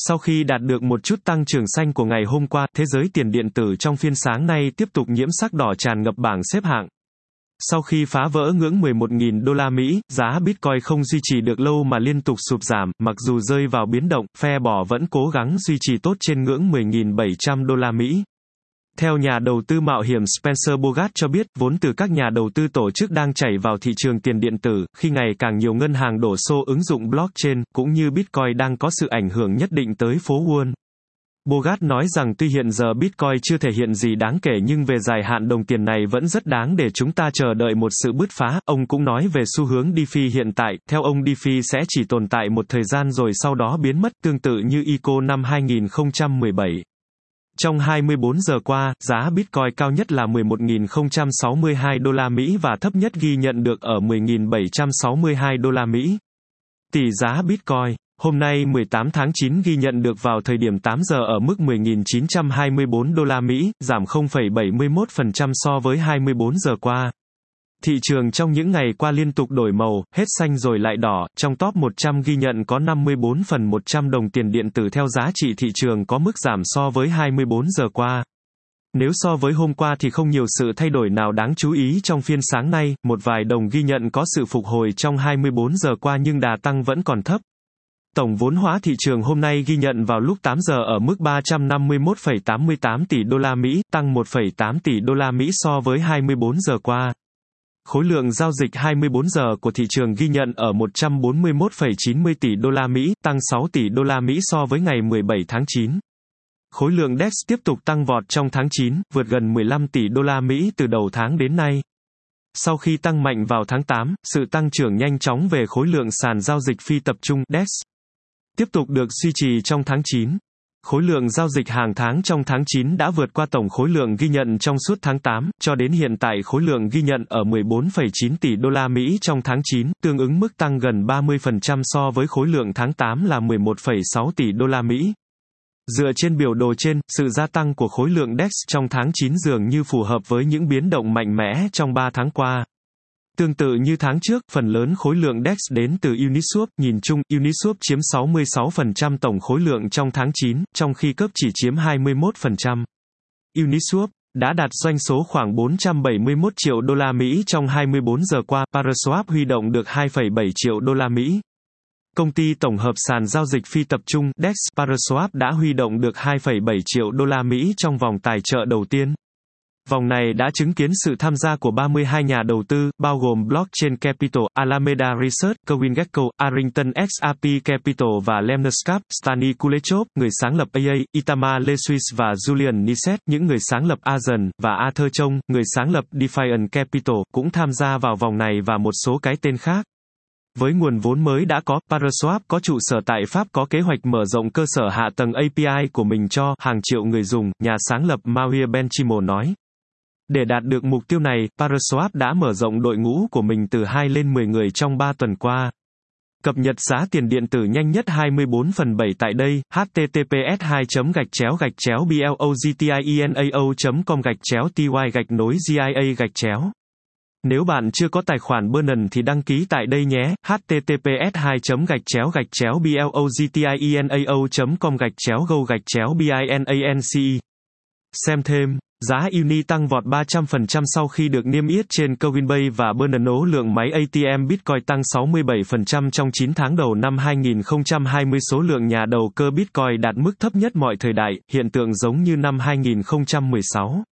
Sau khi đạt được một chút tăng trưởng xanh của ngày hôm qua, thế giới tiền điện tử trong phiên sáng nay tiếp tục nhiễm sắc đỏ tràn ngập bảng xếp hạng. Sau khi phá vỡ ngưỡng 11.000 đô la Mỹ, giá Bitcoin không duy trì được lâu mà liên tục sụt giảm, mặc dù rơi vào biến động, phe bỏ vẫn cố gắng duy trì tốt trên ngưỡng 10.700 đô la Mỹ. Theo nhà đầu tư mạo hiểm Spencer Bogart cho biết, vốn từ các nhà đầu tư tổ chức đang chảy vào thị trường tiền điện tử, khi ngày càng nhiều ngân hàng đổ xô ứng dụng blockchain, cũng như Bitcoin đang có sự ảnh hưởng nhất định tới phố Wall. Bogart nói rằng tuy hiện giờ Bitcoin chưa thể hiện gì đáng kể nhưng về dài hạn đồng tiền này vẫn rất đáng để chúng ta chờ đợi một sự bứt phá. Ông cũng nói về xu hướng DeFi hiện tại, theo ông DeFi sẽ chỉ tồn tại một thời gian rồi sau đó biến mất, tương tự như ICO năm 2017. Trong 24 giờ qua, giá Bitcoin cao nhất là 11.062 đô la Mỹ và thấp nhất ghi nhận được ở 10.762 đô la Mỹ. Tỷ giá Bitcoin hôm nay 18 tháng 9 ghi nhận được vào thời điểm 8 giờ ở mức 10.924 đô la Mỹ, giảm 0,71% so với 24 giờ qua. Thị trường trong những ngày qua liên tục đổi màu, hết xanh rồi lại đỏ, trong top 100 ghi nhận có 54% đồng tiền điện tử theo giá trị thị trường có mức giảm so với 24 giờ qua. Nếu so với hôm qua thì không nhiều sự thay đổi nào đáng chú ý trong phiên sáng nay, một vài đồng ghi nhận có sự phục hồi trong 24 giờ qua nhưng đà tăng vẫn còn thấp. Tổng vốn hóa thị trường hôm nay ghi nhận vào lúc 8 giờ ở mức 351,88 tỷ đô la Mỹ, tăng 1,8 tỷ đô la Mỹ so với 24 giờ qua. Khối lượng giao dịch 24 giờ của thị trường ghi nhận ở 141,90 tỷ đô la Mỹ, tăng 6 tỷ đô la Mỹ so với ngày 17 tháng 9. Khối lượng DEX tiếp tục tăng vọt trong tháng 9, vượt gần 15 tỷ đô la Mỹ từ đầu tháng đến nay. Sau khi tăng mạnh vào tháng 8, sự tăng trưởng nhanh chóng về khối lượng sàn giao dịch phi tập trung DEX tiếp tục được duy trì trong tháng 9. Khối lượng giao dịch hàng tháng trong tháng 9 đã vượt qua tổng khối lượng ghi nhận trong suốt tháng 8, cho đến hiện tại khối lượng ghi nhận ở 14,9 tỷ đô la Mỹ trong tháng 9, tương ứng mức tăng gần 30% so với khối lượng tháng 8 là 11,6 tỷ đô la Mỹ. Dựa trên biểu đồ trên, sự gia tăng của khối lượng DEX trong tháng 9 dường như phù hợp với những biến động mạnh mẽ trong 3 tháng qua. Tương tự như tháng trước, phần lớn khối lượng DEX đến từ Uniswap, nhìn chung, Uniswap chiếm 66% tổng khối lượng trong tháng 9, trong khi Curve chỉ chiếm 21%. Uniswap đã đạt doanh số khoảng 471 triệu đô la Mỹ trong 24 giờ qua, Paraswap huy động được 2,7 triệu đô la Mỹ. Công ty tổng hợp sàn giao dịch phi tập trung DEX Paraswap đã huy động được 2,7 triệu đô la Mỹ trong vòng tài trợ đầu tiên. Vòng này đã chứng kiến sự tham gia của 32 nhà đầu tư, bao gồm Blockchain Capital, Alameda Research, CoinGecko, Arrington XRP Capital và Lemniscap, Stani Kulechov, người sáng lập AA, Itamar Lesuis và Julian Niset, những người sáng lập Argent, và Arthur Chong, người sáng lập Defiant Capital, cũng tham gia vào vòng này và một số cái tên khác. Với nguồn vốn mới đã có, Paraswap có trụ sở tại Pháp có kế hoạch mở rộng cơ sở hạ tầng API của mình cho hàng triệu người dùng, nhà sáng lập Maurizio Benchimo nói. Để đạt được mục tiêu này, Paraswap đã mở rộng đội ngũ của mình từ 2 lên 10 người trong 3 tuần qua. Cập nhật giá tiền điện tử nhanh nhất 24/7 tại đây, https://blogtienao.com/ty-gia. Nếu bạn chưa có tài khoản Binance thì đăng ký tại đây nhé, https://blogtienao.com/go-binance. Xem thêm, giá Uni tăng vọt 300% sau khi được niêm yết trên Coinbase và Binance. Lượng máy ATM Bitcoin tăng 67% trong 9 tháng đầu năm 2020. Số lượng nhà đầu cơ Bitcoin đạt mức thấp nhất mọi thời đại, hiện tượng giống như năm 2016.